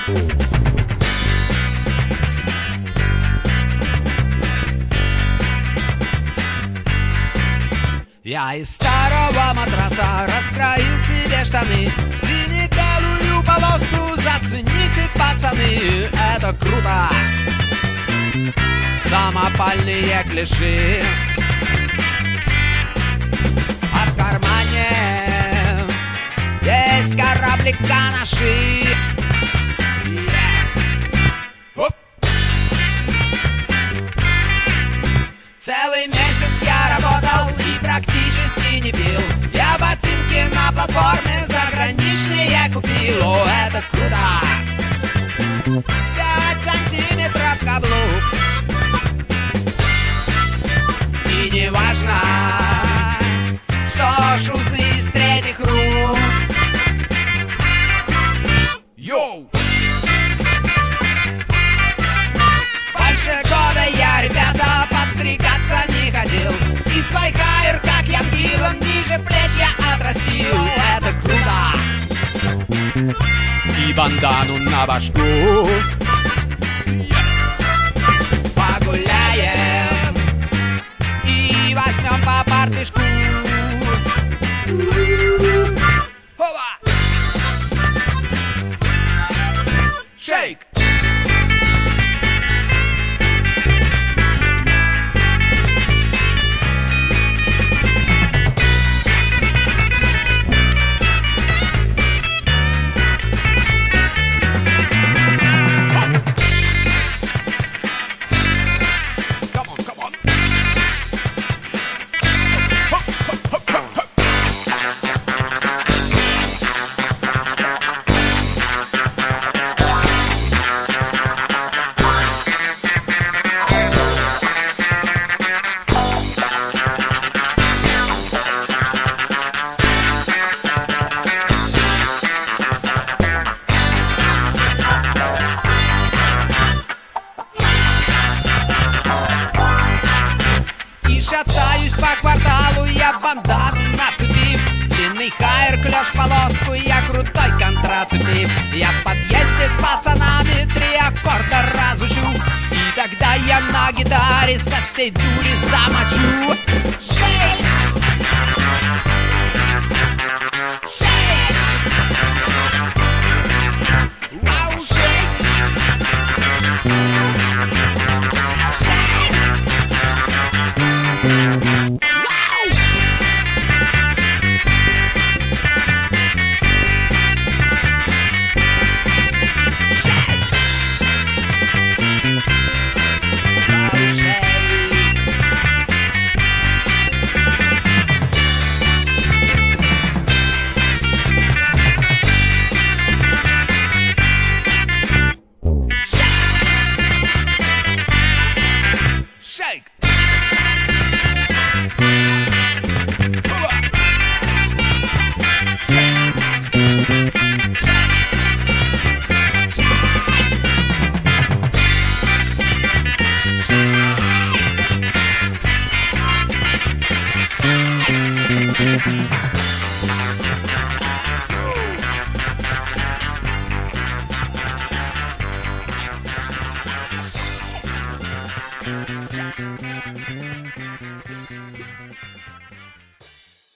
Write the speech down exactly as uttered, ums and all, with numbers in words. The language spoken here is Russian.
Я из старого матраса раскроил себе штаны, сине-белую полоску зацените, пацаны, это круто. Самопальные клиши, а в кармане есть кораблика наши. Целый месяц я работал и практически не пил. Я ботинки на платформе заграничные купил. О, это круто! Пять сантиметров каблук. И не важно, что шузы из третьих рук. Йоу! Больше года я, ребята, подстригаться не ходил. И свой хайр, как я МГИЛом, ниже плеч я отрастил. Это круто! И бандану на башку. Погуляем и возьмем по партишку. Хова! Шейк! Шатаюсь по кварталу, я бандану нацепив. Длинный хайр, клеш полоску, я крутой контрацептив. Я в подъезде с пацанами три аккорда разучу. И тогда я на гитаре со всей дури замочу. Шейк! Шейк! Вау, шейк! Шейк! Shake.